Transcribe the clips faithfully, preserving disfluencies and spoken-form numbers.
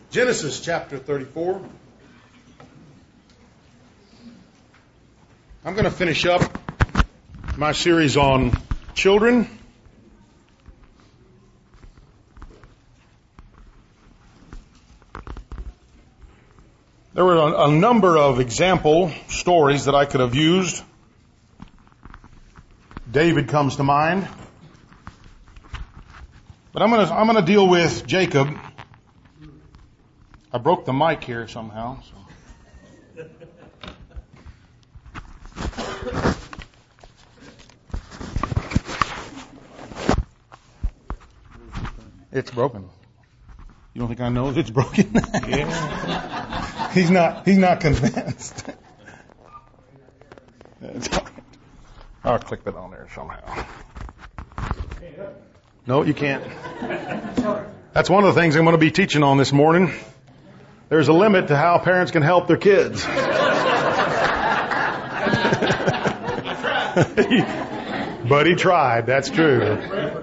Genesis chapter thirty-four. I'm going to finish up my series on children. There were a, a number of example stories that I could have used. David comes to mind. But I'm going to I'm going to deal with Jacob. I broke the mic here somehow. So. It's broken. You don't think I know if it's broken? Yeah. He's not. He's not convinced. I'll click that on there somehow. No, you can't. That's one of the things I'm going to be teaching on this morning. There's a limit to how parents can help their kids. But he tried. That's true.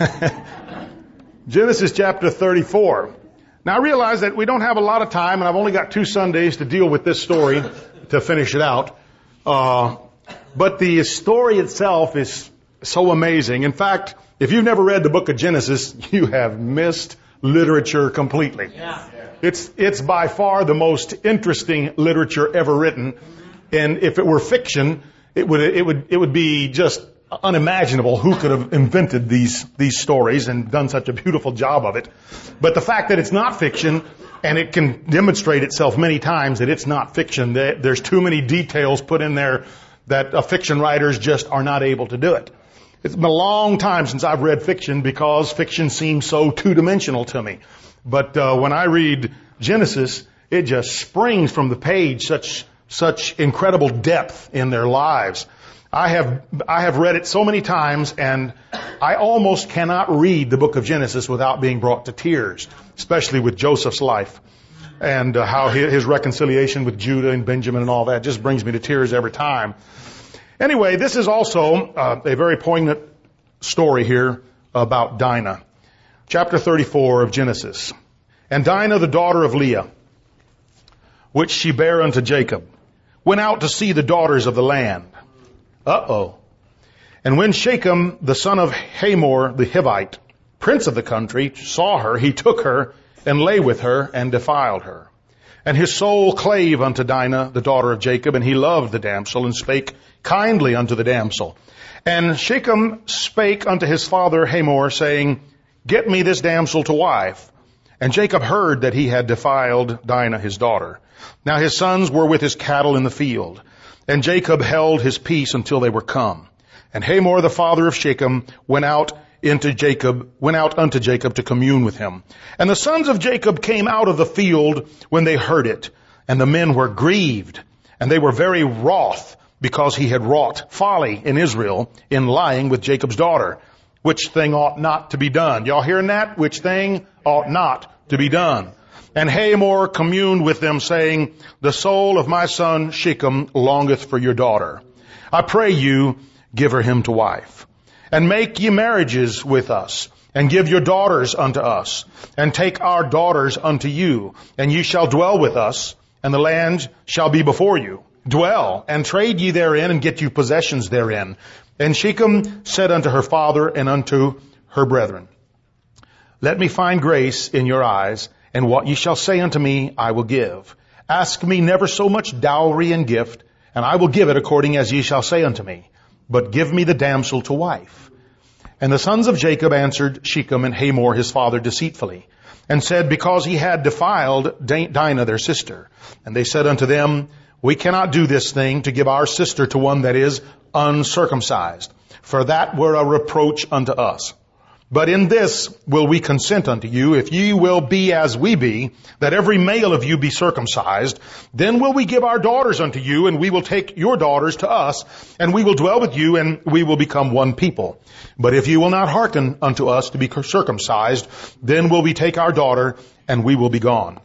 Genesis chapter thirty-four. Now I realize that we don't have a lot of time, and I've only got two Sundays to deal with this story to finish it out. Uh, but the story itself is so amazing. In fact, if you've never read the book of Genesis, you have missed literature completely. Yeah. It's it's by far the most interesting literature ever written, and if it were fiction, it would it would it would be just unimaginable who could have invented these these stories and done such a beautiful job of it. But the fact that it's not fiction, and it can demonstrate itself many times that it's not fiction, that there's too many details put in there that uh, fiction writers just are not able to do it. It's been a long time since I've read fiction because fiction seems so two-dimensional to me. But uh, when I read Genesis, it just springs from the page such such incredible depth in their lives. I have I have read it so many times, and I almost cannot read the book of Genesis without being brought to tears, especially with Joseph's life and uh, how his, his reconciliation with Judah and Benjamin and all that just brings me to tears every time. Anyway, this is also uh, a very poignant story here about Dinah. Chapter thirty-four of Genesis. And Dinah, the daughter of Leah, which she bare unto Jacob, went out to see the daughters of the land. Uh-oh. And when Shechem, the son of Hamor the Hivite, prince of the country, saw her, he took her and lay with her and defiled her. And his soul clave unto Dinah, the daughter of Jacob, and he loved the damsel and spake kindly unto the damsel. And Shechem spake unto his father Hamor, saying, Get me this damsel to wife. And Jacob heard that he had defiled Dinah his daughter. Now his sons were with his cattle in the field. And Jacob held his peace until they were come. And Hamor the father of Shechem went out into Jacob, went out unto Jacob to commune with him. And the sons of Jacob came out of the field when they heard it. And the men were grieved, and they were very wroth, because he had wrought folly in Israel in lying with Jacob's daughter, which thing ought not to be done. Y'all hearing that? Which thing ought not to be done. And Hamor communed with them, saying, The soul of my son Shechem longeth for your daughter. I pray you, give her him to wife. And make ye marriages with us, and give your daughters unto us, and take our daughters unto you, and ye shall dwell with us, and the land shall be before you. Dwell, and trade ye therein, and get you possessions therein. And Shechem said unto her father and unto her brethren, Let me find grace in your eyes, and what ye shall say unto me I will give. Ask me never so much dowry and gift, and I will give it according as ye shall say unto me. But give me the damsel to wife. And the sons of Jacob answered Shechem and Hamor his father deceitfully, and said, Because he had defiled Dinah their sister. And they said unto them, We cannot do this thing to give our sister to one that is uncircumcised, for that were a reproach unto us. But in this will we consent unto you, if ye will be as we be, that every male of you be circumcised, then will we give our daughters unto you, and we will take your daughters to us, and we will dwell with you, and we will become one people. But if you will not hearken unto us to be circumcised, then will we take our daughter, and we will be gone.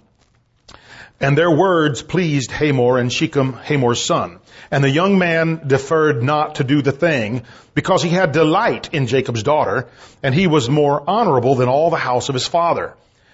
And their words pleased Hamor and Shechem, Hamor's son. And the young man deferred not to do the thing, because he had delight in Jacob's daughter, and he was more honorable than all the house of his father.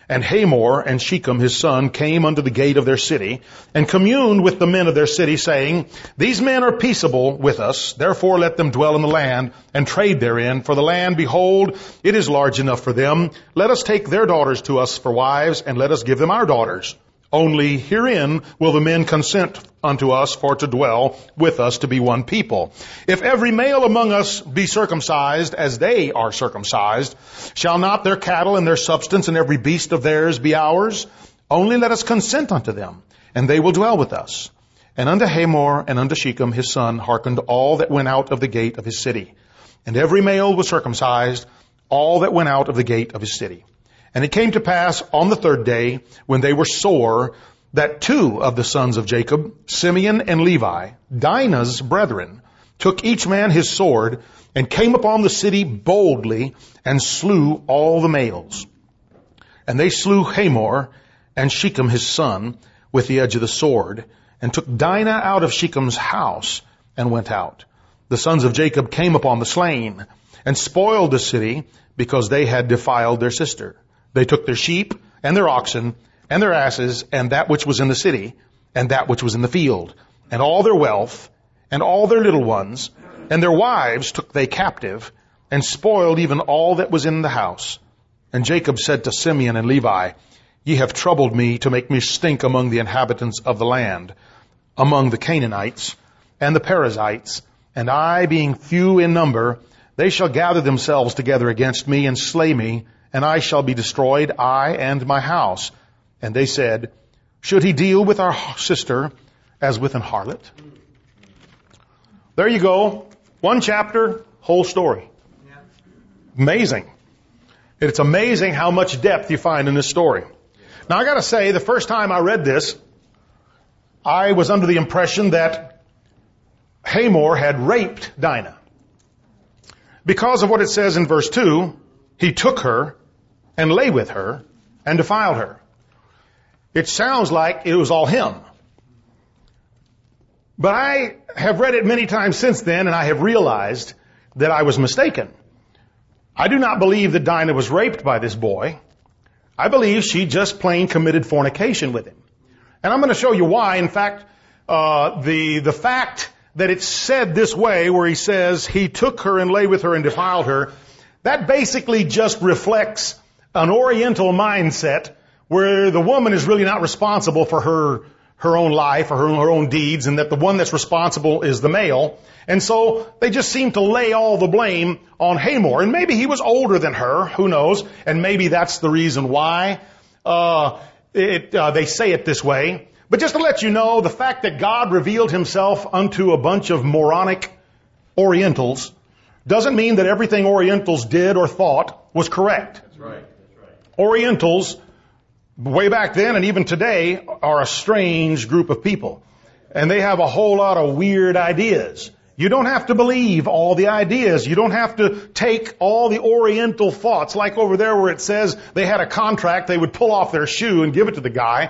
And Hamor and Shechem his son came unto the gate of their city, and communed with the men of their city, saying, These men are peaceable with us, therefore let them dwell in the land, and trade therein. For the land, behold, it is large enough for them. Let us take their daughters to us for wives, and let us give them our daughters. Only herein will the men consent unto us for to dwell with us to be one people. If every male among us be circumcised as they are circumcised, shall not their cattle and their substance and every beast of theirs be ours? Only let us consent unto them, and they will dwell with us. And unto Hamor and unto Shechem his son hearkened all that went out of the gate of his city. And every male was circumcised, all that went out of the gate of his city. And it came to pass on the third day, when they were sore, that two of the sons of Jacob, Simeon and Levi, Dinah's brethren, took each man his sword, and came upon the city boldly, and slew all the males. And they slew Hamor and Shechem his son with the edge of the sword, and took Dinah out of Shechem's house, and went out. The sons of Jacob came upon the slain, and spoiled the city, because they had defiled their sister. They took their sheep, and their oxen, and their asses, and that which was in the city, and that which was in the field, and all their wealth, and all their little ones, and their wives took they captive, and spoiled even all that was in the house. And Jacob said to Simeon and Levi, Ye have troubled me to make me stink among the inhabitants of the land, among the Canaanites, and the Perizzites, and I, being few in number, they shall gather themselves together against me, and slay me, and I shall be destroyed, I and my house. And they said, Should he deal with our sister as with an harlot? There you go. One chapter, whole story. Amazing. It's amazing how much depth you find in this story. Now I gotta say, the first time I read this, I was under the impression that Hamor had raped Dinah. Because of what it says in verse two, he took her and lay with her and defiled her. It sounds like it was all him. But I have read it many times since then, and I have realized that I was mistaken. I do not believe that Dinah was raped by this boy. I believe she just plain committed fornication with him. And I'm going to show you why. In fact, uh, the, the fact that it's said this way, where he says he took her and lay with her and defiled her, that basically just reflects an Oriental mindset where the woman is really not responsible for her, her own life or her, her own deeds, and that the one that's responsible is the male. And so they just seem to lay all the blame on Hamor. And maybe he was older than her, who knows, and maybe that's the reason why uh, it, uh, they say it this way. But just to let you know, the fact that God revealed himself unto a bunch of moronic Orientals doesn't mean that everything Orientals did or thought was correct. That's right. That's right. Orientals, way back then and even today, are a strange group of people. And they have a whole lot of weird ideas. You don't have to believe all the ideas. You don't have to take all the Oriental thoughts, like over there where it says they had a contract, they would pull off their shoe and give it to the guy.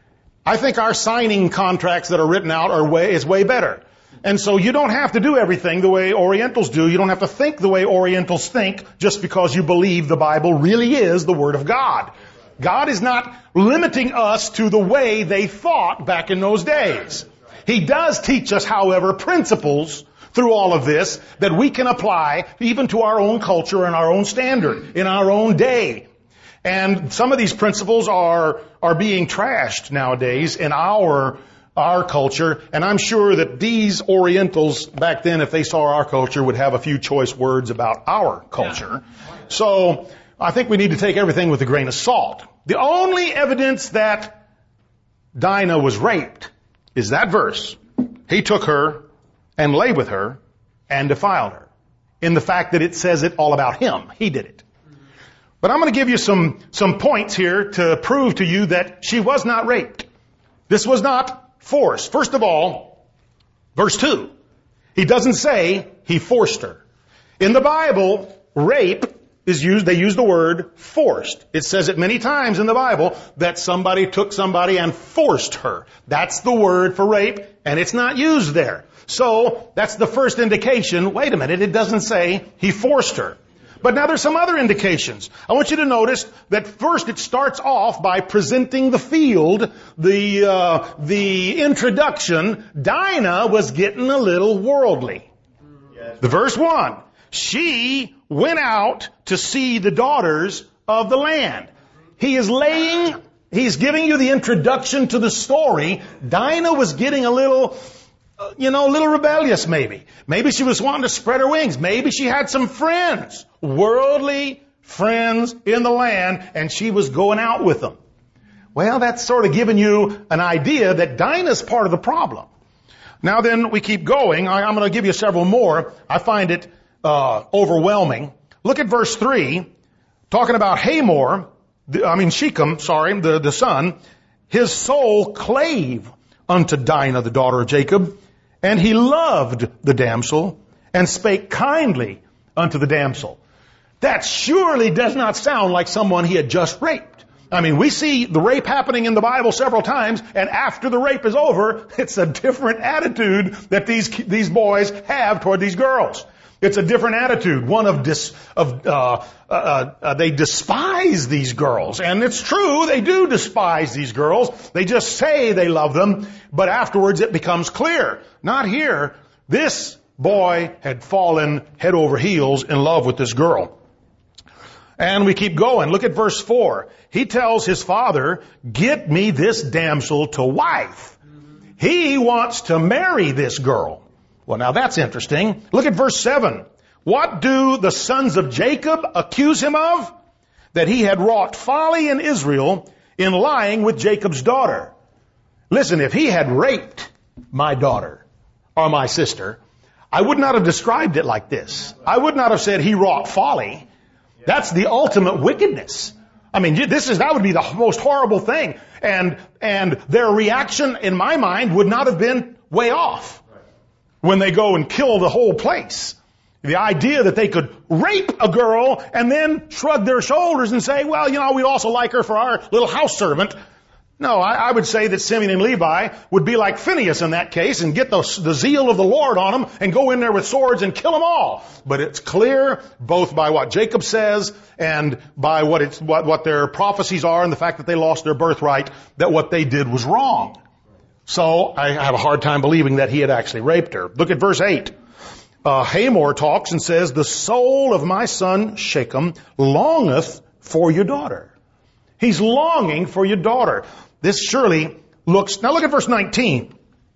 I think our signing contracts that are written out are way, is way better. And so you don't have to do everything the way Orientals do. You don't have to think the way Orientals think just because you believe the Bible really is the Word of God. God is not limiting us to the way they thought back in those days. He does teach us, however, principles through all of this that we can apply even to our own culture and our own standard in our own day. And some of these principles are, are being trashed nowadays in our our culture, and I'm sure that these Orientals back then, if they saw our culture, would have a few choice words about our culture. So I think we need to take everything with a grain of salt. The only evidence that Dinah was raped is that verse. He took her and lay with her and defiled her. In the fact that it says it all about him. He did it. But I'm going to give you some, some points here to prove to you that she was not raped. This was not forced. First of all, verse two. He doesn't say he forced her. In the Bible, rape is used, they use the word forced. It says it many times in the Bible that somebody took somebody and forced her. That's the word for rape, and it's not used there. So, that's the first indication, wait a minute, it doesn't say he forced her. But now there's some other indications. I want you to notice that first it starts off by presenting the field, the, uh, the introduction. Dinah was getting a little worldly. The verse one, she went out to see the daughters of the land. He is laying, he's giving you the introduction to the story. Dinah was getting a little, uh, you know, a little rebellious maybe. Maybe she was wanting to spread her wings. Maybe she had some friends, worldly friends in the land, and she was going out with them. Well, that's sort of giving you an idea that Dinah's part of the problem. Now then, we keep going. I, I'm going to give you several more. I find it uh, overwhelming. Look at verse three, talking about Hamor, the, I mean Shechem, sorry, the, the son. His soul clave unto Dinah, the daughter of Jacob, and he loved the damsel, and spake kindly unto the damsel. That surely does not sound like someone he had just raped. I mean, we see the rape happening in the Bible several times, and after the rape is over, it's a different attitude that these these boys have toward these girls. It's a different attitude, one of dis, of uh, uh, uh, they despise these girls, and it's true, they do despise these girls. They just say they love them, but afterwards it becomes clear. Not here. This boy had fallen head over heels in love with this girl. And we keep going. Look at verse four. He tells his father, get me this damsel to wife. He wants to marry this girl. Well, now that's interesting. Look at verse seven. What do the sons of Jacob accuse him of? That he had wrought folly in Israel in lying with Jacob's daughter. Listen, if he had raped my daughter or my sister, I would not have described it like this. I would not have said he wrought folly. That's the ultimate wickedness. I mean, this is, that would be the most horrible thing. And, and their reaction, in my mind, would not have been way off when they go and kill the whole place. The idea that they could rape a girl and then shrug their shoulders and say, well, you know, we also like her for our little house servant. No, I, I would say that Simeon and Levi would be like Phineas in that case and get the, the zeal of the Lord on them and go in there with swords and kill them all. But it's clear, both by what Jacob says and by what it's, what, what their prophecies are and the fact that they lost their birthright, that what they did was wrong. So I have a hard time believing that he had actually raped her. Look at verse eight. Uh, Hamor talks and says, the soul of my son Shechem longeth for your daughter. He's longing for your daughter. This surely looks, now look at verse nineteen.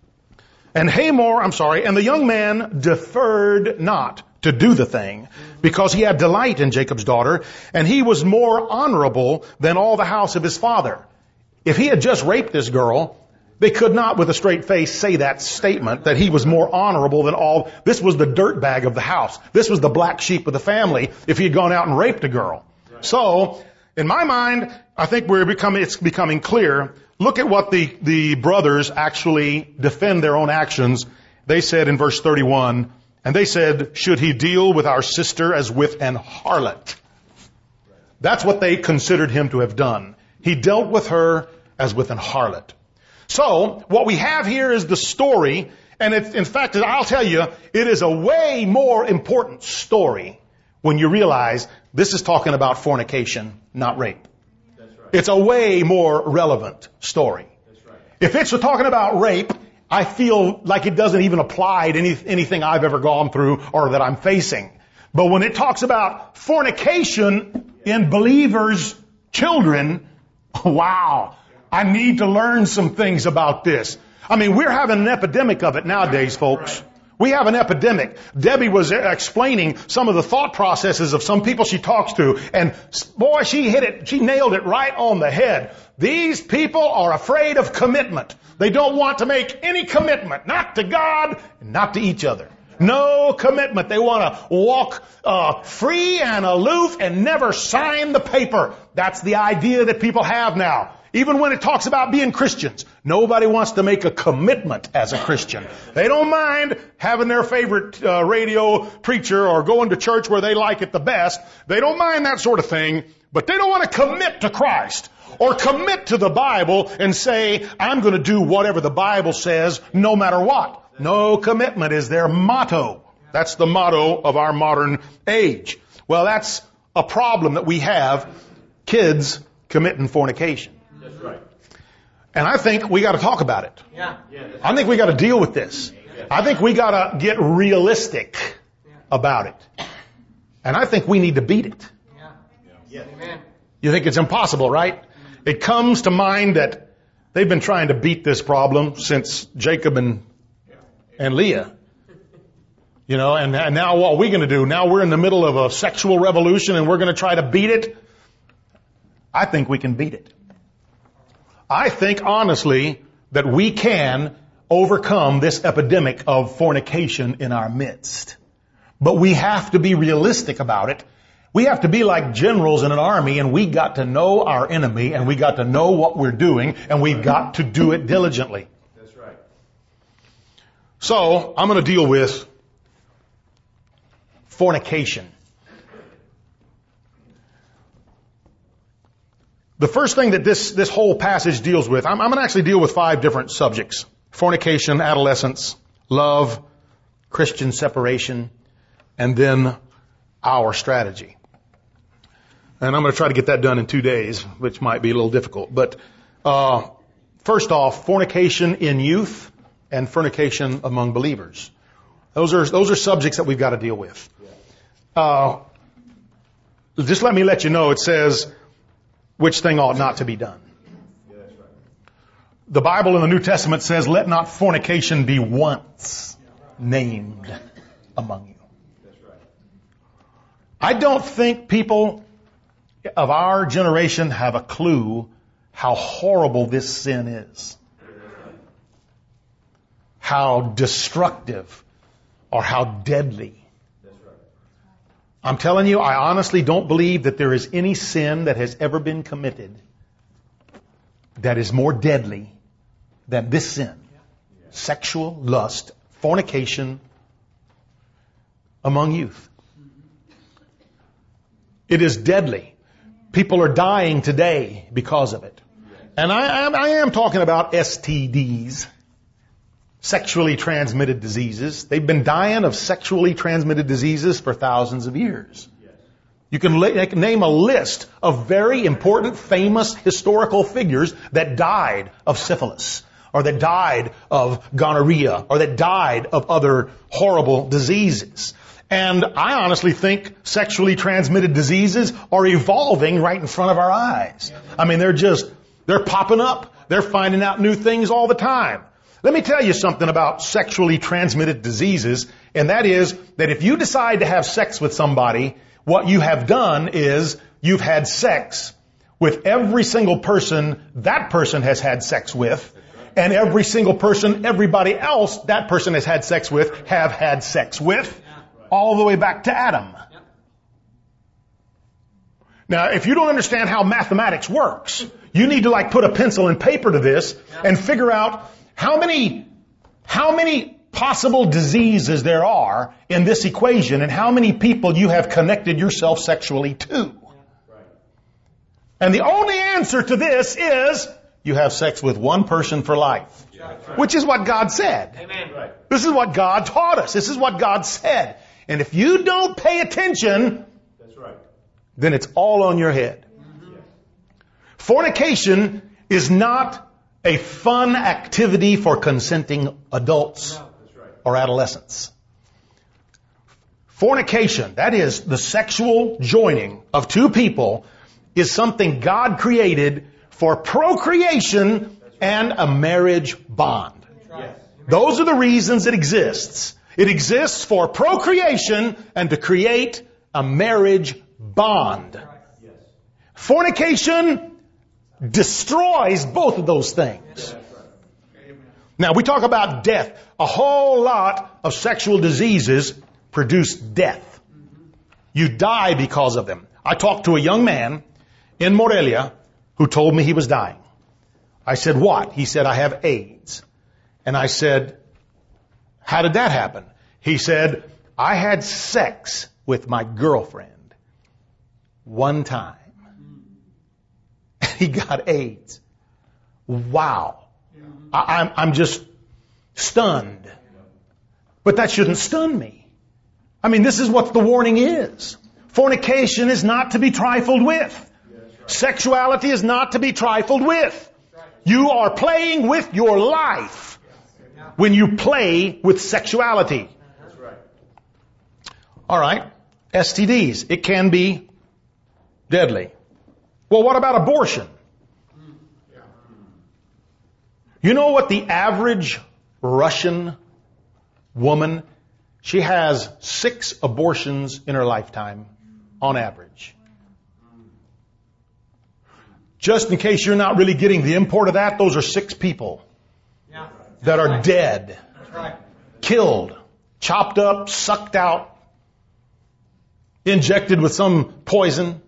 And Hamor, I'm sorry, and the young man deferred not to do the thing, because he had delight in Jacob's daughter, and he was more honorable than all the house of his father. If he had just raped this girl, they could not with a straight face say that statement, that he was more honorable than all. This was the dirtbag of the house. This was the black sheep of the family if he had gone out and raped a girl. So, in my mind, I think we're becoming, it's becoming clear. Look at what the, the brothers actually defend their own actions. They said in verse thirty-one, and they said, should he deal with our sister as with an harlot? That's what they considered him to have done. He dealt with her as with an harlot. So, what we have here is the story, and it, in fact, I'll tell you, it is a way more important story when you realize this is talking about fornication, not rape. That's right. It's a way more relevant story. That's right. If it's talking about rape, I feel like it doesn't even apply to any, anything I've ever gone through or that I'm facing. But when it talks about fornication in believers' children, wow, I need to learn some things about this. I mean, we're having an epidemic of it nowadays, folks. We have an epidemic. Debbie was explaining some of the thought processes of some people she talks to, and boy, she hit it, she nailed it right on the head. These people are afraid of commitment. They don't want to make any commitment, not to God, and not to each other. No commitment. They want to walk uh, free and aloof and never sign the paper. That's the idea that people have now. Even when it talks about being Christians, nobody wants to make a commitment as a Christian. They don't mind having their favorite uh, radio preacher or going to church where they like it the best. They don't mind that sort of thing, but they don't want to commit to Christ or commit to the Bible and say, I'm going to do whatever the Bible says no matter what. No commitment is their motto. That's the motto of our modern age. Well, that's a problem that we have, kids committing fornication. That's right. And I think we got to talk about it. Yeah. Yeah. I think we got to deal with this. I think we got to get realistic about it. And I think we need to beat it. Yeah. Amen. You think it's impossible, right? It comes to mind that they've been trying to beat this problem since Jacob and, and Leah. You know, and, and now what are we going to do? Now we're in the middle of a sexual revolution and we're going to try to beat it. I think we can beat it. I think, honestly, that we can overcome this epidemic of fornication in our midst. But we have to be realistic about it. We have to be like generals in an army, and we got to know our enemy, and we got to know what we're doing, and we've got to do it diligently. That's right. So, I'm going to deal with fornication. The first thing that this, this whole passage deals with, I'm, I'm going to actually deal with five different subjects. Fornication, adolescence, love, Christian separation, and then our strategy. And I'm going to try to get that done in two days, which might be a little difficult. But uh, first off, fornication in youth and fornication among believers. Those are those are subjects that we've got to deal with. Uh, just let me let you know, it says, which thing ought not to be done. The Bible in the New Testament says, let not fornication be once named among you. I don't think people of our generation have a clue how horrible this sin is. How destructive or how deadly. I'm telling you, I honestly don't believe that there is any sin that has ever been committed that is more deadly than this sin. Sexual lust, fornication among youth. It is deadly. People are dying today because of it. And I, I, I am talking about S T Ds, sexually transmitted diseases. They've been dying of sexually transmitted diseases for thousands of years. You can la- name a list of very important, famous, historical figures that died of syphilis, or that died of gonorrhea, or that died of other horrible diseases. And I honestly think sexually transmitted diseases are evolving right in front of our eyes. I mean, they're just, they're popping up. They're finding out new things all the time. Let me tell you something about sexually transmitted diseases, and that is that if you decide to have sex with somebody, what you have done is you've had sex with every single person that person has had sex with, and every single person everybody else that person has had sex with have had sex with, all the way back to Adam. Now, if you don't understand how mathematics works, you need to like put a pencil and paper to this and figure out how many, how many possible diseases there are in this equation and how many people you have connected yourself sexually to. And the only answer to this is you have sex with one person for life, which is what God said. Amen. This is what God taught us. This is what God said. And if you don't pay attention, That's right. then it's all on your head. Mm-hmm. Fornication is not a fun activity for consenting adults No, that's right. or adolescents. Fornication, that is the sexual joining of two people, is something God created for procreation and a marriage bond. Yes. Those are the reasons it exists. It exists for procreation and to create a marriage bond. Yes. Fornication destroys both of those things. Now, we talk about death. A whole lot of sexual diseases produce death. You die because of them. I talked to a young man in Morelia who told me he was dying. I said, what? He said, I have AIDS. And I said, how did that happen? He said, I had sex with my girlfriend one time. He got AIDS. Wow. I, I'm, I'm just stunned. But that shouldn't stun me. I mean, this is what the warning is. Fornication is not to be trifled with. Sexuality is not to be trifled with. You are playing with your life when you play with sexuality. All right. S T Ds. It can be deadly. Well, what about abortion? You know what the average Russian woman, she has six abortions in her lifetime on average. Just in case you're not really getting the import of that, those are six people that are dead, killed, chopped up, sucked out, injected with some poison.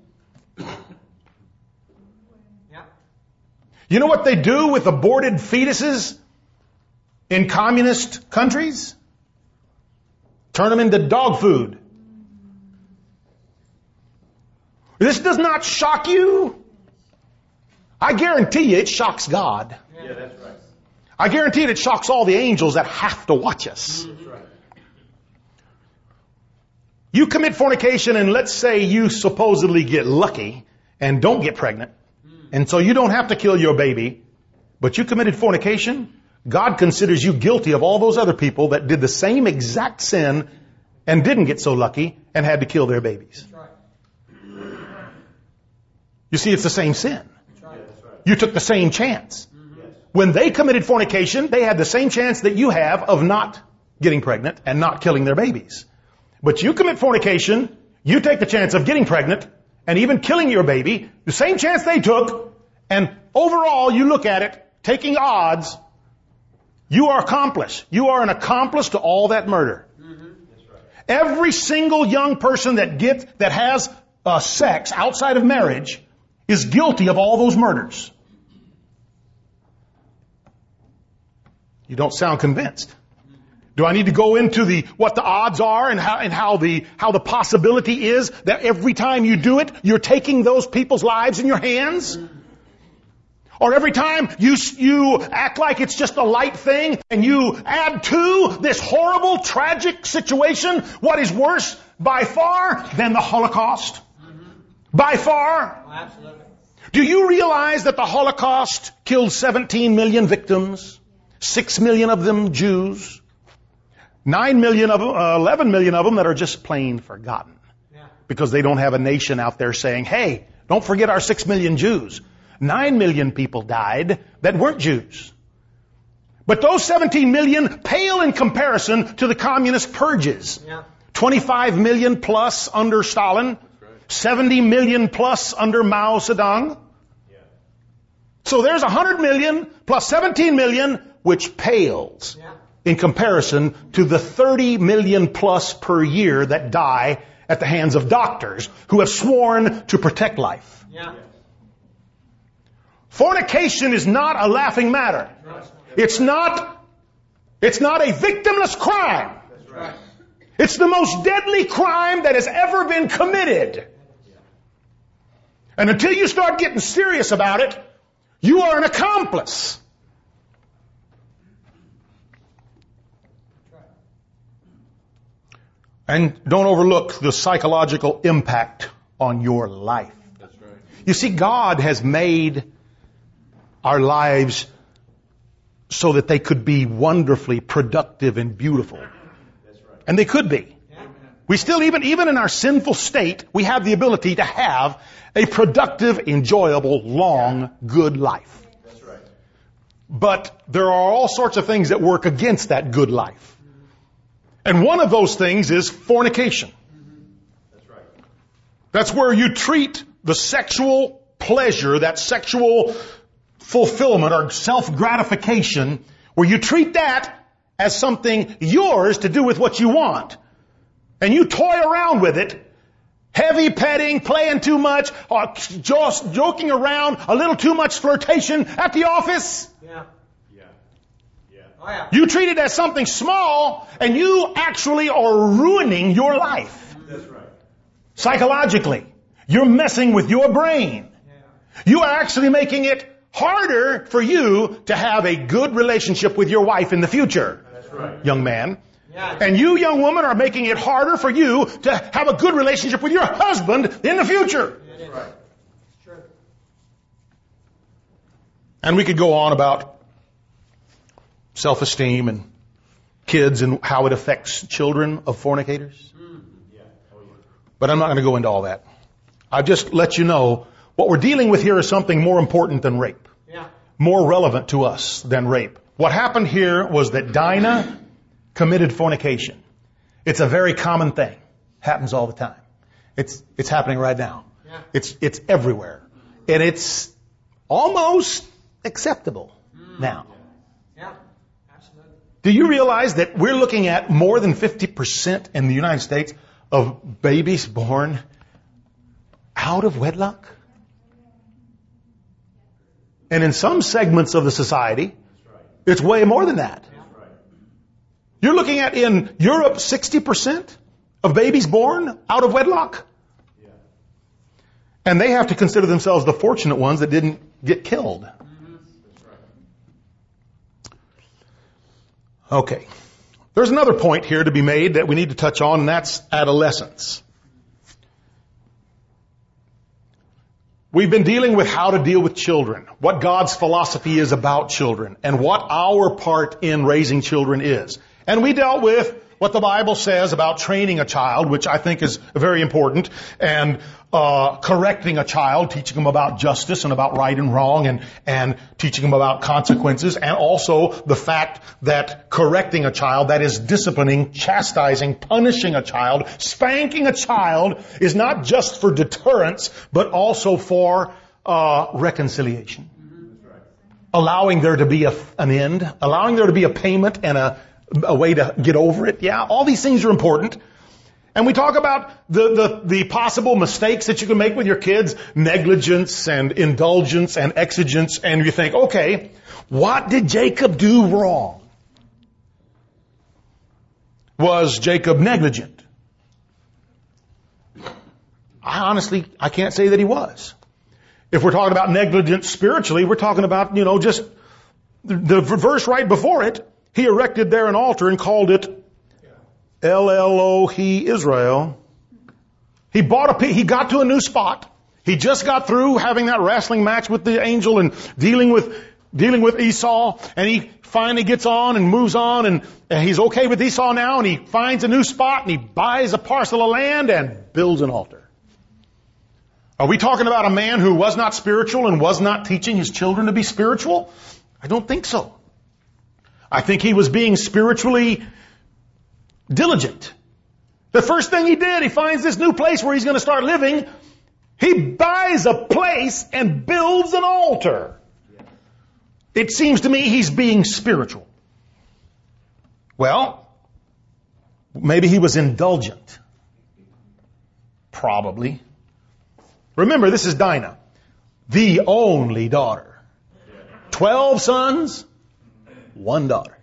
You know what they do with aborted fetuses in communist countries? Turn them into dog food. This does not shock you. I guarantee you it shocks God. Yeah, that's right. I guarantee it shocks all the angels that have to watch us. That's right. You commit fornication and let's say you supposedly get lucky and don't get pregnant. And so you don't have to kill your baby, but you committed fornication. God considers you guilty of all those other people that did the same exact sin and didn't get so lucky and had to kill their babies. That's right. You see, it's the same sin. That's right. That's right. You took the same chance. Mm-hmm. When they committed fornication, they had the same chance that you have of not getting pregnant and not killing their babies. But you commit fornication, you take the chance of getting pregnant and even killing your baby, the same chance they took, and overall you look at it, taking odds, you are accomplice. You are an accomplice to all that murder. Mm-hmm. That's right. Every single young person that gets, that has uh, sex outside of marriage is guilty of all those murders. You don't sound convinced. Do I need to go into the what the odds are and how and how the how the possibility is that every time you do it, you're taking those people's lives in your hands? Or every time you you act like it's just a light thing and you add to this horrible, tragic situation what is worse by far than the Holocaust? Mm-hmm. By far? Oh, absolutely. Do you realize that the Holocaust killed seventeen million victims? six million of them Jews? Nine million of them, uh, eleven million of them that are just plain forgotten. Yeah. Because they don't have a nation out there saying, hey, don't forget our six million Jews. Nine million people died that weren't Jews. But those seventeen million pale in comparison to the communist purges. Yeah. twenty-five million plus under Stalin. seventy million plus under Mao Zedong. Yeah. So there's one hundred million plus seventeen million, which pales. Yeah. In comparison to the thirty million plus per year that die at the hands of doctors who have sworn to protect life. Yeah. Fornication is not a laughing matter. It's not, it's not a victimless crime. That's right. It's the most deadly crime that has ever been committed. And until you start getting serious about it, you are an accomplice. And don't overlook the psychological impact on your life. That's right. You see, God has made our lives so that they could be wonderfully productive and beautiful. That's right. And they could be. Yeah. We still, even, even in our sinful state, we have the ability to have a productive, enjoyable, long, good life. That's right. But there are all sorts of things that work against that good life. And one of those things is fornication. That's right. That's where you treat the sexual pleasure, that sexual fulfillment or self-gratification, where you treat that as something yours to do with what you want. And you toy around with it, heavy petting, playing too much, or just joking around, a little too much flirtation at the office. Yeah. Yeah. Yeah. Oh, yeah. You treat it as something small, and you actually are ruining your life. That's right. Psychologically. You're messing with your brain. Yeah. You are actually making it harder for you to have a good relationship with your wife in the future. That's right. Young man. Yeah. And you, young woman, are making it harder for you to have a good relationship with your husband in the future. That's right. Sure. And we could go on about self-esteem and kids and how it affects children of fornicators. But I'm not going to go into all that. I'll just let you know what we're dealing with here is something more important than rape. Yeah. More relevant to us than rape. What happened here was that Dinah committed fornication. It's a very common thing. Happens all the time. It's it's happening right now. Yeah. It's it's everywhere. And it's almost acceptable Mm. now. Yeah. Absolutely. Do you realize that we're looking at more than fifty percent in the United States of babies born out of wedlock? And in some segments of the society, it's way more than that. You're looking at in Europe sixty percent of babies born out of wedlock. And they have to consider themselves the fortunate ones that didn't get killed. Okay. There's another point here to be made that we need to touch on, and that's adolescence. We've been dealing with how to deal with children, what God's philosophy is about children, and what our part in raising children is. And we dealt with what the Bible says about training a child, which I think is very important, and uh correcting a child, teaching them about justice and about right and wrong, and and teaching them about consequences, and also the fact that correcting a child, that is disciplining, chastising, punishing a child, spanking a child, is not just for deterrence, but also for uh reconciliation. Allowing there to be a, an end, allowing there to be a payment and a a way to get over it. Yeah, all these things are important. And we talk about the, the, the possible mistakes that you can make with your kids, negligence and indulgence and exigence, and you think, okay, what did Jacob do wrong? Was Jacob negligent? I honestly, I can't say that he was. If we're talking about negligence spiritually, we're talking about, you know, just the, the verse right before it. He erected there an altar and called it El Elohe Israel. He bought a, he got to a new spot. He just got through having that wrestling match with the angel and dealing with, dealing with Esau. And he finally gets on and moves on, and, and he's okay with Esau now, and he finds a new spot and he buys a parcel of land and builds an altar. Are we talking about a man who was not spiritual and was not teaching his children to be spiritual? I don't think so. I think he was being spiritually diligent. The first thing he did, he finds this new place where he's going to start living. He buys a place and builds an altar. It seems to me he's being spiritual. Well, maybe he was indulgent. Probably. Remember, this is Dinah, the only daughter. Twelve sons, one daughter.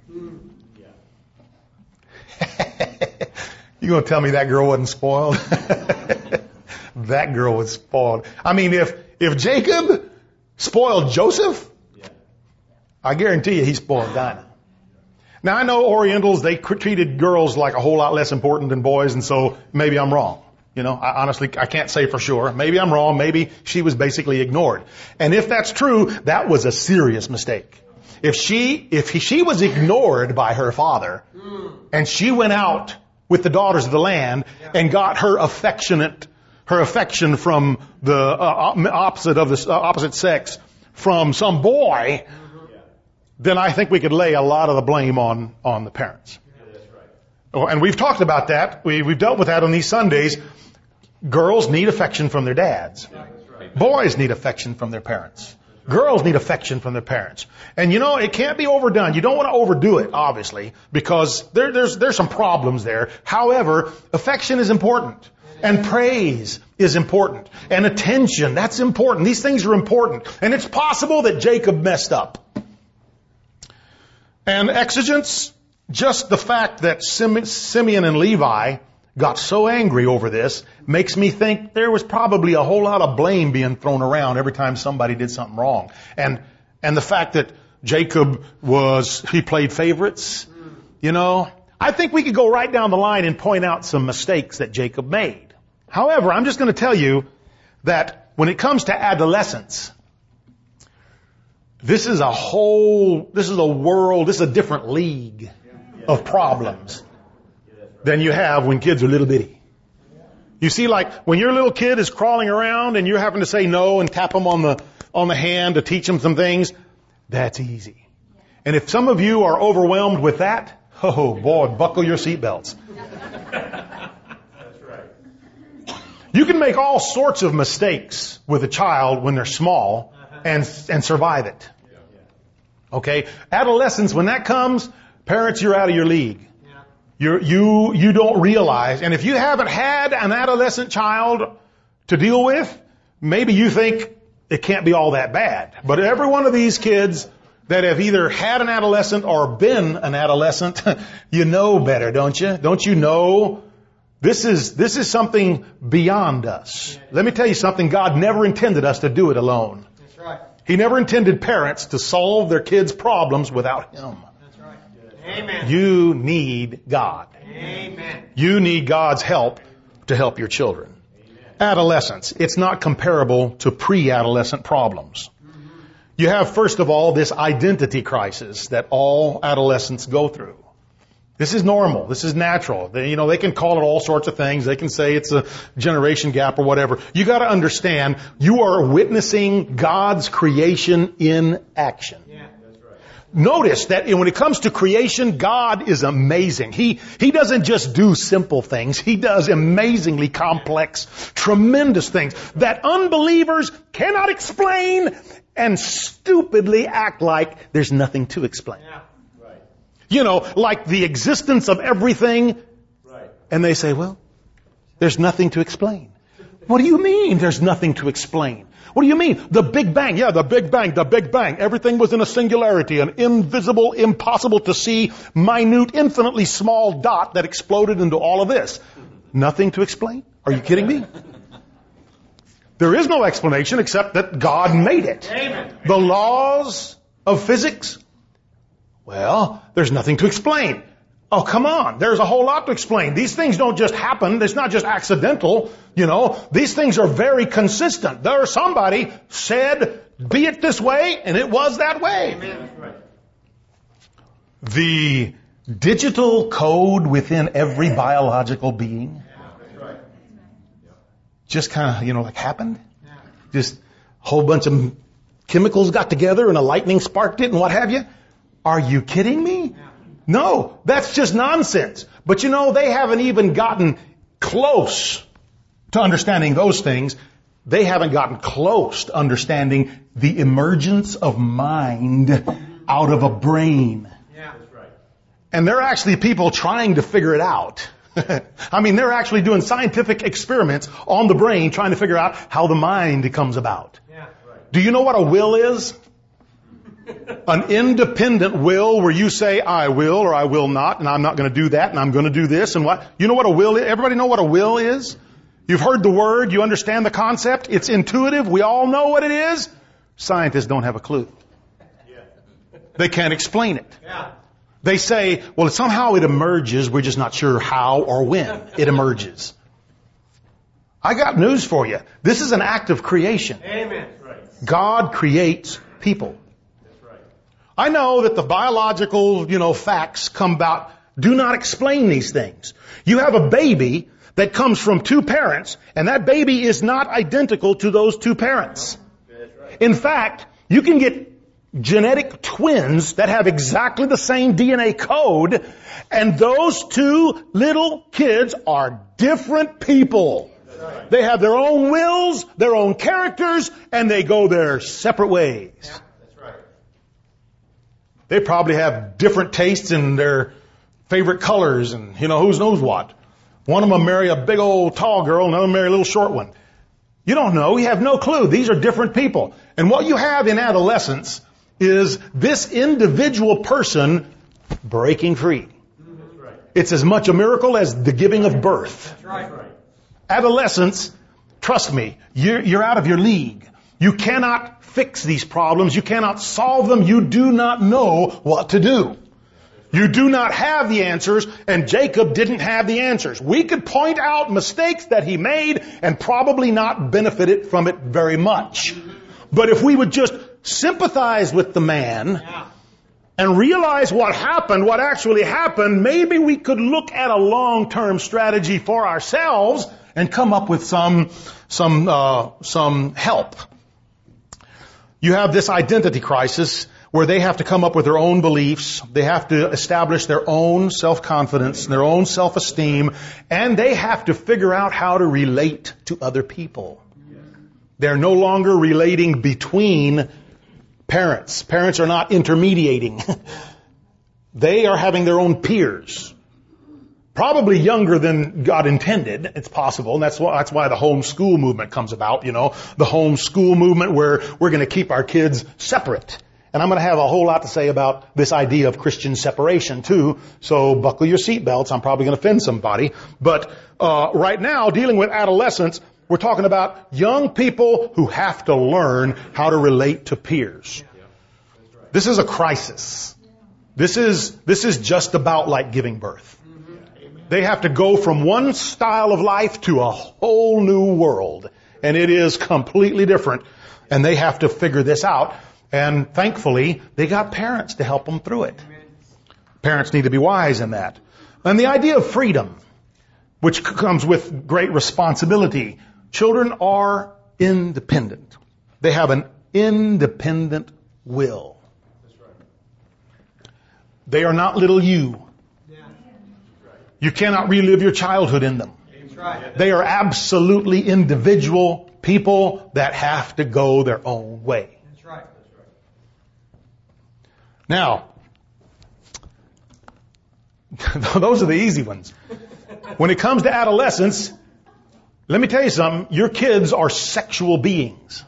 You gonna tell me that girl wasn't spoiled? That girl was spoiled. I mean, if if Jacob spoiled Joseph, I guarantee you he spoiled Dinah. Now I know Orientals, they treated girls like a whole lot less important than boys, and so maybe I'm wrong. You know, I honestly, I can't say for sure. Maybe I'm wrong. Maybe she was basically ignored. And if that's true, that was a serious mistake. If she, if he, she was ignored by her father, and she went out with the daughters of the land and got her affectionate, her affection from the uh, opposite of the uh, opposite sex from some boy, then I think we could lay a lot of the blame on on the parents. Oh, and we've talked about that. We, we've dealt with that on these Sundays. Girls need affection from their dads. Boys need affection from their parents. Girls need affection from their parents. And you know, it can't be overdone. You don't want to overdo it, obviously, because there, there's, there's some problems there. However, affection is important. And praise is important. And attention, that's important. These things are important. And it's possible that Jacob messed up. And exigence, just the fact that Simeon and Levi got so angry over this makes me think there was probably a whole lot of blame being thrown around every time somebody did something wrong. And and the fact that Jacob was, he played favorites, you know, I think we could go right down the line and point out some mistakes that Jacob made. However, I'm just going to tell you that when it comes to adolescence, this is a whole, this is a world, this is a different league of problems than you have when kids are little bitty. You see, like when your little kid is crawling around and you're having to say no and tap them on the, on the hand to teach them some things, that's easy. And if some of you are overwhelmed with that, oh boy, buckle your seatbelts. That's right. You can make all sorts of mistakes with a child when they're small and and survive it. Okay? Adolescence, when that comes, parents, you're out of your league. You're, you you don't realize. And if you haven't had an adolescent child to deal with, maybe you think it can't be all that bad. But every one of these kids that have either had an adolescent or been an adolescent, you know better, don't you? Don't you know? This is, this is something beyond us. Let me tell you something. God never intended us to do it alone. That's right. He never intended parents to solve their kids' problems without Him. That's right. Amen. You need God. Amen. You need God's help to help your children. Adolescence. It's not comparable to pre-adolescent problems. You have, first of all, this identity crisis that all adolescents go through. This is normal. This is natural. They, you know, they can call it all sorts of things. They can say it's a generation gap or whatever. You got to understand, you are witnessing God's creation in action. Yeah. Notice that when it comes to creation, God is amazing. He, He doesn't just do simple things. He does amazingly complex, tremendous things that unbelievers cannot explain and stupidly act like there's nothing to explain. Yeah. Right. You know, like the existence of everything. Right. And they say, well, there's nothing to explain. What do you mean there's nothing to explain? What do you mean? The Big Bang. Yeah, the Big Bang, the Big Bang. Everything was in a singularity, an invisible, impossible to see, minute, infinitely small dot that exploded into all of this. Nothing to explain? Are you kidding me? There is no explanation except that God made it. Amen. The laws of physics? Well, there's nothing to explain. Oh, come on. There's a whole lot to explain. These things don't just happen. It's not just accidental. You know, these things are very consistent. There somebody said, be it this way, and it was that way. Amen. Right. The digital code within every biological being That's right. just kind of, you know, like happened. Yeah. Just a whole bunch of chemicals got together and a lightning sparked it and what have you. Are you kidding me? Yeah. No, that's just nonsense. But you know, they haven't even gotten close to understanding those things. They haven't gotten close to understanding the emergence of mind out of a brain. Yeah. That's right. And there are actually people trying to figure it out. I mean, they're actually doing scientific experiments on the brain trying to figure out how the mind comes about. Yeah. Right. Do you know what a will is? An independent will where you say, I will or I will not, and I'm not going to do that, and I'm going to do this, and what? You know what a will is? Everybody know what a will is? You've heard the word, you understand the concept, it's intuitive, we all know what it is. Scientists don't have a clue. Yeah. They can't explain it. Yeah. They say, well, somehow it emerges, we're just not sure how or when it emerges. I got news for you. This is an act of creation. Amen. That's right. God creates people. That's right. I know that the biological, you know, facts come about, do not explain these things. You have a baby that comes from two parents, and that baby is not identical to those two parents. That's right. In fact, you can get genetic twins that have exactly the same D N A code, and those two little kids are different people. Right. They have their own wills, their own characters, and they go their separate ways. Yeah. That's right. They probably have different tastes in their favorite colors and, you know, who knows what. One of them marry a big old tall girl, another marry a little short one. You don't know. You have no clue. These are different people. And what you have in adolescence is this individual person breaking free. That's right. It's as much a miracle as the giving of birth. That's right. That's right. Adolescence, trust me, you're, you're out of your league. You cannot fix these problems. You cannot solve them. You do not know what to do. You do not have the answers, and Jacob didn't have the answers. We could point out mistakes that he made and probably not benefited from it very much. But if we would just sympathize with the man and realize what happened, what actually happened, maybe we could look at a long-term strategy for ourselves and come up with some, some, uh, some help. You have this identity crisis where they have to come up with their own beliefs. They have to establish their own self-confidence, their own self-esteem, and they have to figure out how to relate to other people. They're no longer relating between parents. Parents are not intermediating. They are having their own peers. Probably younger than God intended. It's possible. And that's why, that's why the homeschool movement comes about, you know, the homeschool movement where we're going to keep our kids separate. And I'm going to have a whole lot to say about this idea of Christian separation too. So buckle your seatbelts. I'm probably going to offend somebody. But uh right now, dealing with adolescents, we're talking about young people who have to learn how to relate to peers. This is a crisis. This is this is just about like giving birth. They have to go from one style of life to a whole new world. And it is completely different. And they have to figure this out. And thankfully, they got parents to help them through it. Parents need to be wise in that. And the idea of freedom, which comes with great responsibility. Children are independent. They have an independent will. They are not little you. You cannot relive your childhood in them. They are absolutely individual people that have to go their own way. Now, those are the easy ones. When it comes to adolescence, let me tell you something. Your kids are sexual beings.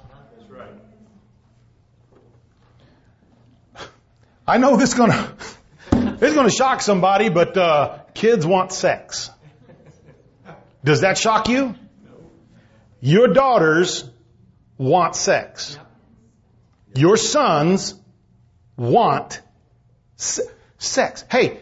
I know this is gonna this is gonna shock somebody, but uh, kids want sex. Does that shock you? Your daughters want sex. Your sons want se- sex. Hey,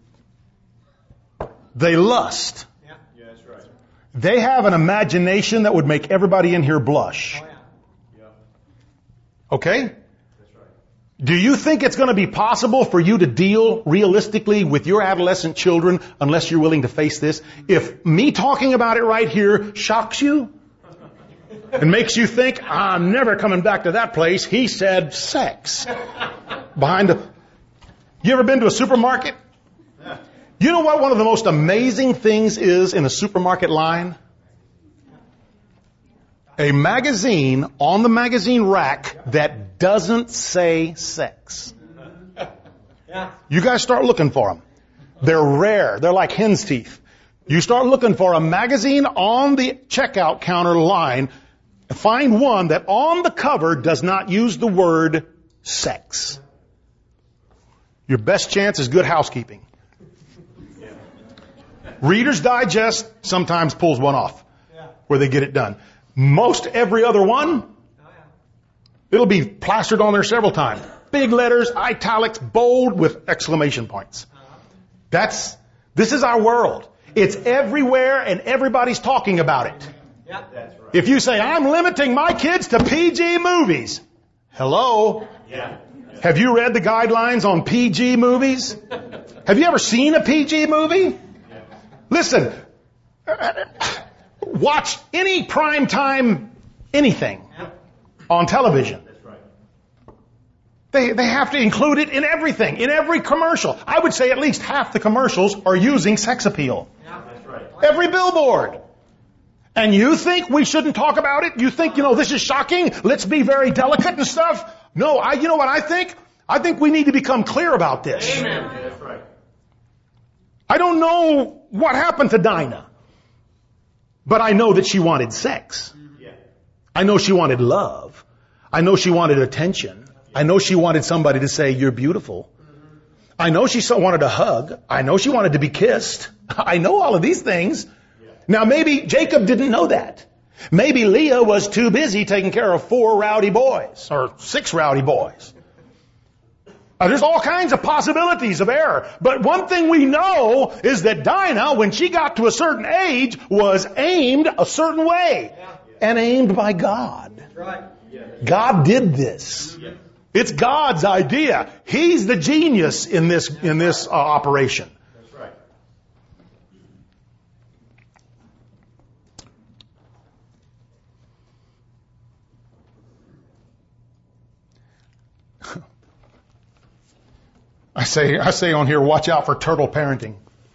they lust. Yeah, that's right. They have an imagination that would make everybody in here blush. Oh, yeah. Okay? That's right. Do you think it's going to be possible for you to deal realistically with your adolescent children unless you're willing to face this? If me talking about it right here shocks you and makes you think, I'm never coming back to that place, he said sex. Behind the... You ever been to a supermarket? You know what one of the most amazing things is in a supermarket line? A magazine on the magazine rack that doesn't say sex. You guys start looking for them. They're rare. They're like hen's teeth. You start looking for a magazine on the checkout counter line, find one that on the cover does not use the word sex. Your best chance is Good Housekeeping. Reader's Digest sometimes pulls one off where they get it done. Most every other one, it'll be plastered on there several times. Big letters, italics, bold with exclamation points. That's, this is our world. It's everywhere and everybody's talking about it. Yep. That's right. If you say, I'm limiting my kids to P G movies. Hello? Yeah. Have you read the guidelines on P G movies? Have you ever seen a P G movie? Listen, watch any primetime anything on television. That's right. They they have to include it in everything, in every commercial. I would say at least half the commercials are using sex appeal. That's right. Every billboard. And you think we shouldn't talk about it? You think, you know, this is shocking? Let's be very delicate and stuff? No, I, you know what I think? I think we need to become clear about this. Amen. Yeah, that's right. I don't know what happened to Dinah, but I know that she wanted sex. Yeah. I know she wanted love. I know she wanted attention. I know she wanted somebody to say, you're beautiful. I know she so wanted a hug. I know she wanted to be kissed. I know all of these things. Now maybe Jacob didn't know that. Maybe Leah was too busy taking care of four rowdy boys or six rowdy boys. Uh, there's all kinds of possibilities of error. But one thing we know is that Dinah, when she got to a certain age, was aimed a certain way. Yeah. And aimed by God. That's right. God did this. It's God's idea. He's the genius in this, in this uh, operation. That's right. I say, I say on here, watch out for turtle parenting.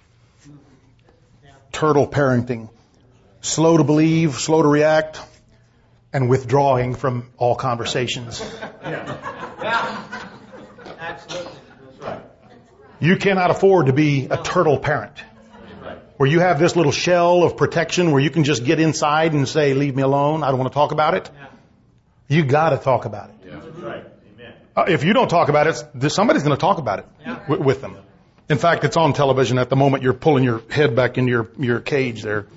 Turtle parenting. Slow to believe, slow to react, and withdrawing from all conversations. Yeah. Absolutely. That's right. You cannot afford to be a turtle parent, That's right. where you have this little shell of protection where you can just get inside and say, leave me alone, I don't want to talk about it. Yeah. You got to talk about it. Yeah. That's right. Amen. Uh, if you don't talk about it, somebody's going to talk about it Yeah. w- with them. In fact, it's on television at the moment. You're pulling your head back into your, your cage there.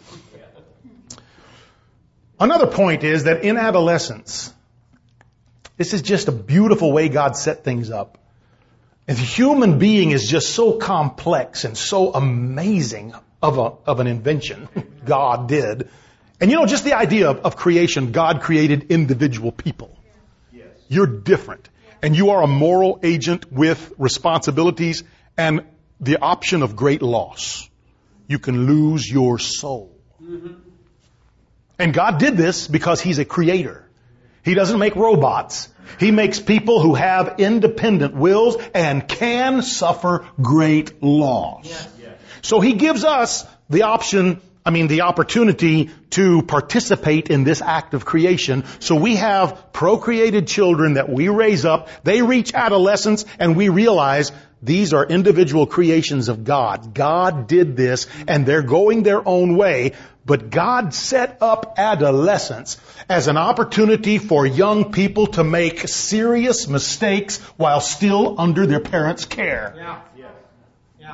Another point is that in adolescence, this is just a beautiful way God set things up. And the human being is just so complex and so amazing of a, of an invention God did. And you know, just the idea of, of creation, God created individual people. Yes. You're different. And you are a moral agent with responsibilities and the option of great loss. You can lose your soul. Mm-hmm. And God did this because He's a creator. He doesn't make robots. He makes people who have independent wills and can suffer great loss. Yes. Yes. So He gives us the option, I mean the opportunity to participate in this act of creation. So we have procreated children that we raise up. They reach adolescence and we realize these are individual creations of God. God did this and they're going their own way. But God set up adolescence as an opportunity for young people to make serious mistakes while still under their parents' care. Yeah. Yes. Yeah.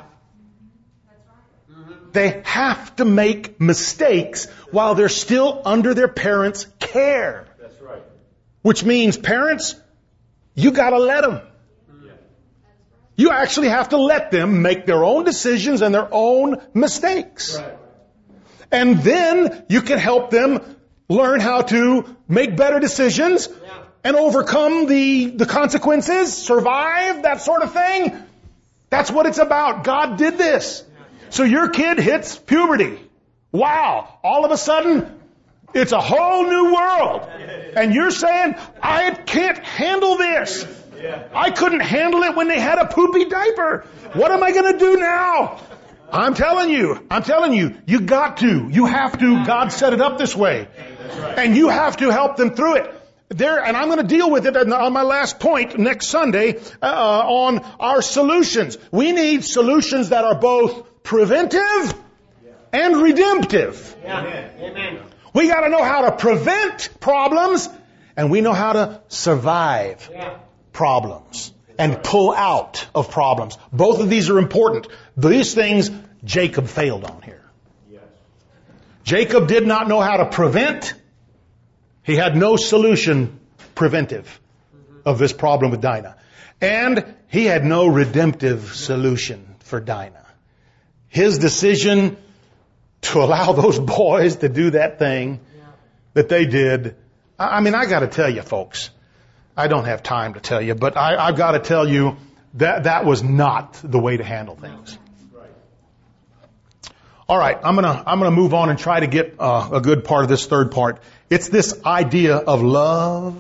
They have to make mistakes while they're still under their parents' care. That's right. Which means, parents, you gotta let them. Yeah. You actually have to let them make their own decisions and their own mistakes. Right. And then you can help them learn how to make better decisions Yeah. and overcome the, the consequences, survive, that sort of thing. That's what it's about. God did this. So your kid hits puberty. Wow. All of a sudden, it's a whole new world. And you're saying, I can't handle this. Yeah. I couldn't handle it when they had a poopy diaper. What am I going to do now? I'm telling you, I'm telling you, you got to, you have to, God set it up this way. That's right. And you have to help them through it. There, and I'm going to deal with it on my last point next Sunday uh, on our solutions. We need solutions that are both preventive and redemptive. Yeah. Amen. Amen. We got to know how to prevent problems and we know how to survive Yeah. problems and pull out of problems. Both of these are important. These things Jacob failed on here. Yes. Jacob did not know how to prevent. He had no solution preventive of this problem with Dinah. And he had no redemptive solution for Dinah. His decision to allow those boys to do that thing that they did. I mean, I got to tell you, folks, I don't have time to tell you, but I, I've got to tell you that that was not the way to handle things. Right. All right, I'm gonna I'm gonna move on and try to get uh, a good part of this third part. It's this idea of love,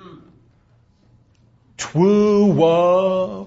true love.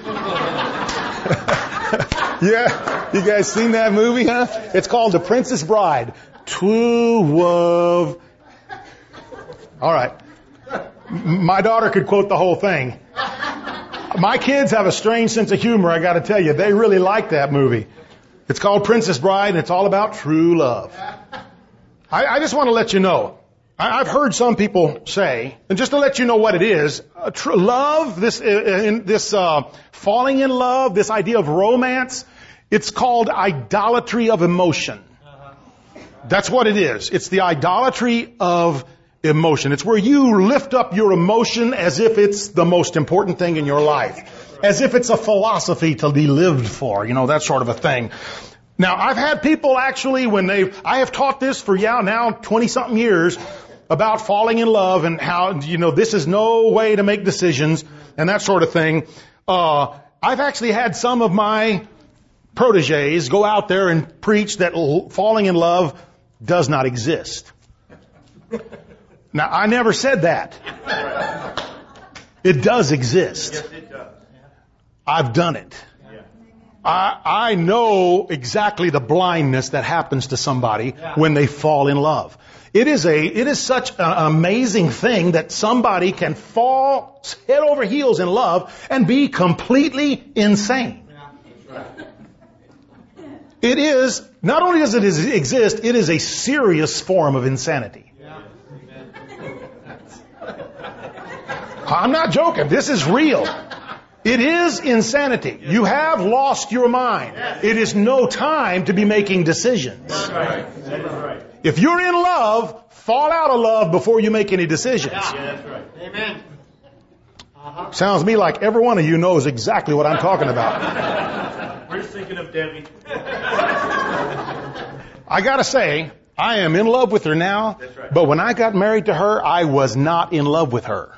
Yeah, you guys seen that movie, huh? It's called The Princess Bride. True love. All right. M- My daughter could quote the whole thing. My kids have a strange sense of humor, I got to tell you. They really like that movie. It's called Princess Bride, and it's all about true love. I, I just want to let you know. I, I've heard some people say, and just to let you know what it is, uh, true love, this, uh, in, this uh, falling in love, this idea of romance, it's called idolatry of emotion. That's what it is. It's the idolatry of emotion. It's where you lift up your emotion as if it's the most important thing in your life. As if it's a philosophy to be lived for, you know, that sort of a thing. Now, I've had people actually when they've, I have taught this for, yeah, now twenty something years about falling in love and how, you know, this is no way to make decisions and that sort of thing. Uh, I've actually had some of my proteges go out there and preach that l- falling in love does not exist. Now, I never said that. It does exist. Yes, it does. I've done it. Yeah. I, I know exactly the blindness that happens to somebody when they fall in love. It is a, it is such an amazing thing that somebody can fall head over heels in love and be completely insane. It is, not only does it exist, it is a serious form of insanity. I'm not joking. This is real. It is insanity. You have lost your mind. It is no time to be making decisions. That's right. That is right. If you're in love, fall out of love before you make any decisions. Yeah, that's right. Amen. Uh-huh. Sounds to me like every one of you knows exactly what I'm talking about. We're just thinking of Debbie. I gotta say, I am in love with her now, That's right. but when I got married to her, I was not in love with her.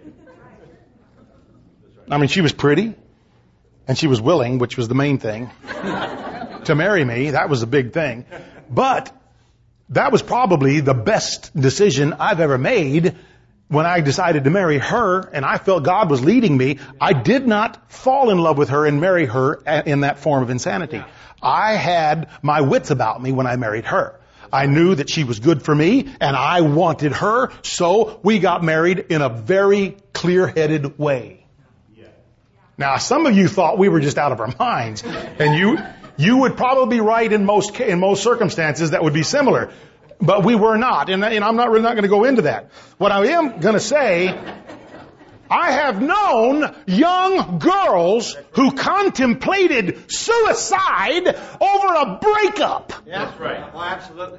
I mean, she was pretty, and she was willing, which was the main thing, to marry me. That was a big thing. But that was probably the best decision I've ever made when I decided to marry her, and I felt God was leading me. I did not fall in love with her and marry her in that form of insanity. I had my wits about me when I married her. I knew that she was good for me, and I wanted her, so we got married in a very clear-headed way. Now, some of you thought we were just out of our minds, and you you would probably be right in most in most circumstances that would be similar, but we were not, and, and I'm not really not going to go into that. What I am going to say, I have known young girls who contemplated suicide over a breakup. Yeah. That's right. Oh, absolutely.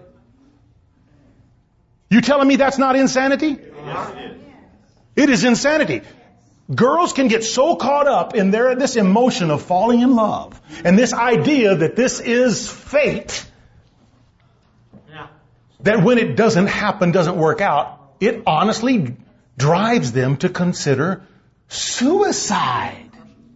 You telling me that's not insanity? Yes, it is. It is insanity. Girls can get so caught up in their this emotion of falling in love and this idea that this is fate Yeah. that when it doesn't happen, doesn't work out, it honestly drives them to consider suicide.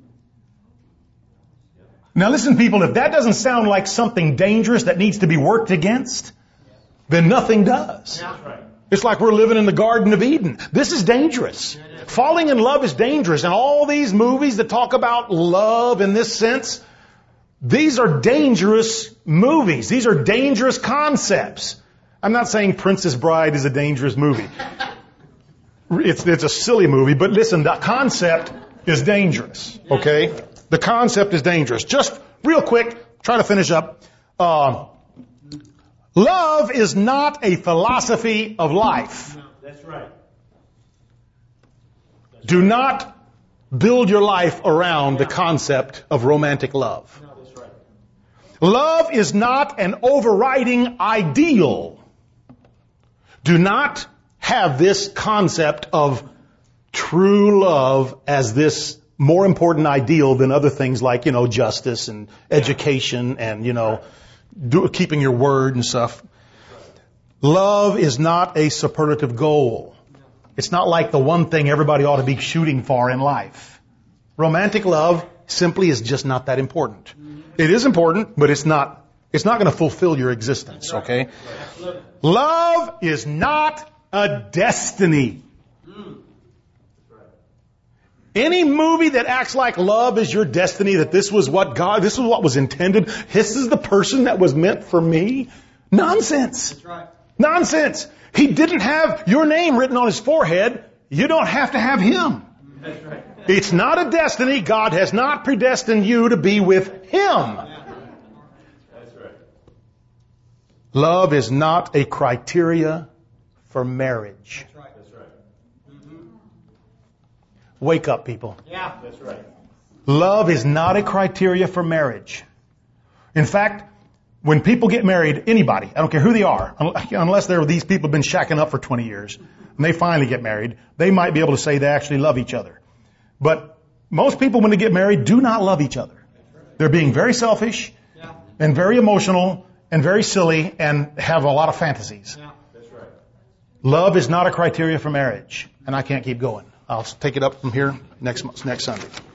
Now listen, people, if that doesn't sound like something dangerous that needs to be worked against, then nothing does. Yeah. That's right. It's like we're living in the Garden of Eden. This is dangerous. Falling in love is dangerous. And all these movies that talk about love in this sense, these are dangerous movies. These are dangerous concepts. I'm not saying Princess Bride is a dangerous movie. It's, it's a silly movie, but listen, the concept is dangerous. Okay? The concept is dangerous. Just real quick, try to finish up. Uh, love is not a philosophy of life. That's right. Do not build your life around the concept of romantic love. That's right. Love is not an overriding ideal. Do not have this concept of true love as this more important ideal than other things like, you know, justice and education and, you know, do, keeping your word and stuff. Love is not a superlative goal. It's not like the one thing everybody ought to be shooting for in life. Romantic love simply is just not that important. It is important, but it's not, it's not going to fulfill your existence, okay? Love is not a destiny. Any movie that acts like love is your destiny, that this was what God, this was what was intended, this is the person that was meant for me, nonsense. That's right. Nonsense. He didn't have your name written on his forehead. You don't have to have him. That's right. It's not a destiny. God has not predestined you to be with him. That's right. Love is not a criteria for marriage. That's right. That's right. Wake up, people. Yeah. That's right. Love is not a criteria for marriage. In fact, when people get married, anybody, I don't care who they are, unless they're these people have been shacking up for twenty years, and they finally get married, they might be able to say they actually love each other. But most people, when they get married, do not love each other. They're being very selfish Yeah. and very emotional and very silly and have a lot of fantasies. Yeah. That's right. Love is not a criteria for marriage, and I can't keep going. I'll take it up from here next month, next Sunday.